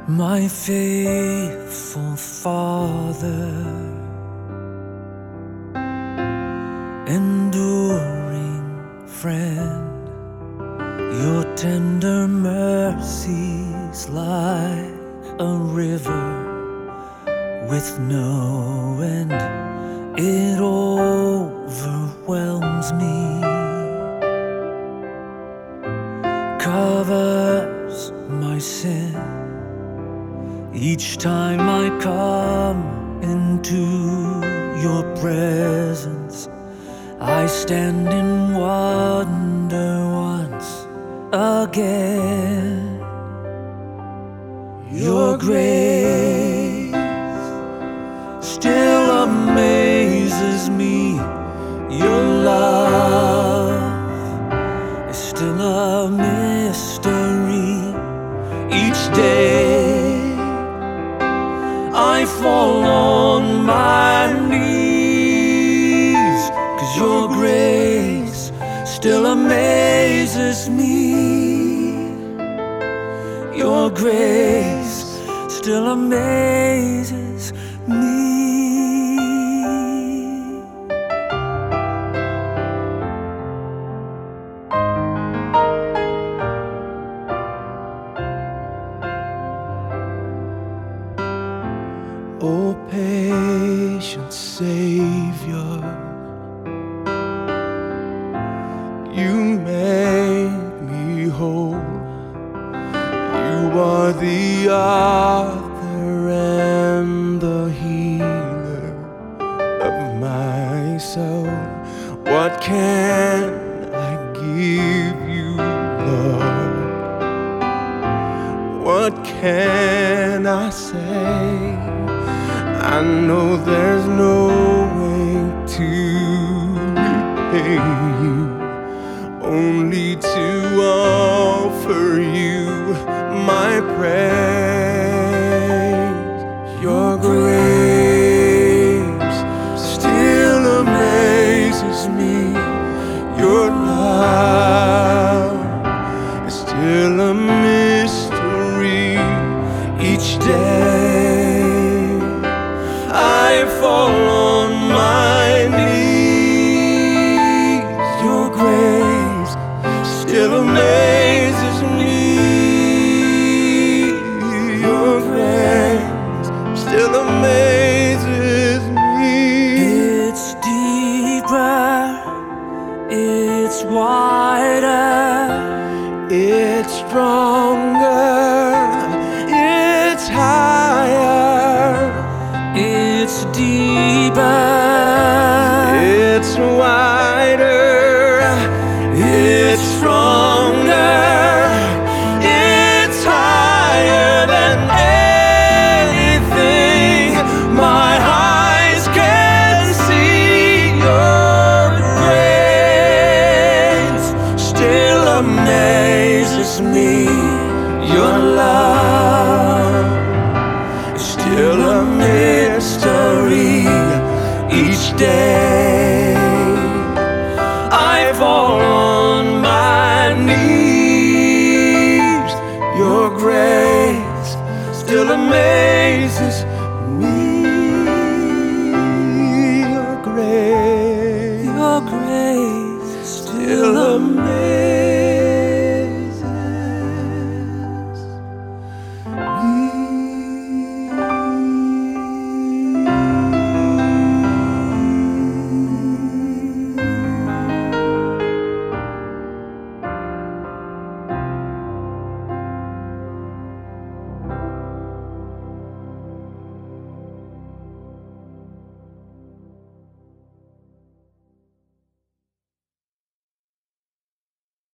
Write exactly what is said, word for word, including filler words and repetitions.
My faithful Father, enduring friend, your tender mercies like a river with no end. It overwhelms me, covers my sin. Each time I come into your presence, I stand in wonder once again. Your grace still amazes me. Your love is still a mystery. Each day I fall on my knees, 'cause your grace still amazes me. Your grace still amazes me. Oh, patient Savior, you make me whole. You are the author and the healer of my soul. What can I give you, Lord? What can I say? I know there's no way to repay you, only to offer you my praise. Your grace still amazes me. Your love is still a mystery. Each day I fall on my knees. Your grace still amazes me. Your grace still amazes me. It's deeper, it's wider, it's stronger, it's higher. It's deeper, it's wider, it's stronger, it's higher than anything my eyes can see. Your grace still amazes me. Your love is still a mystery. Each day I fall on my knees. Your grace still amazes me. Your grace, your grace still amazes me.